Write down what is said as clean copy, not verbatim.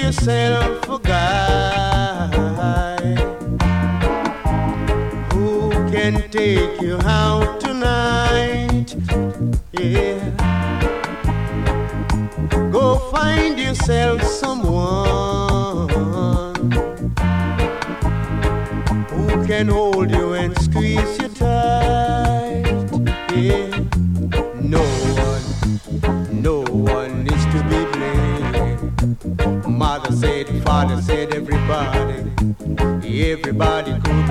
yourself a guy who can take you out tonight. Yeah. Go find yourself someone who can hold you and squeeze you tight. Yeah. No one is to be blamed. Mother said, father said, everybody could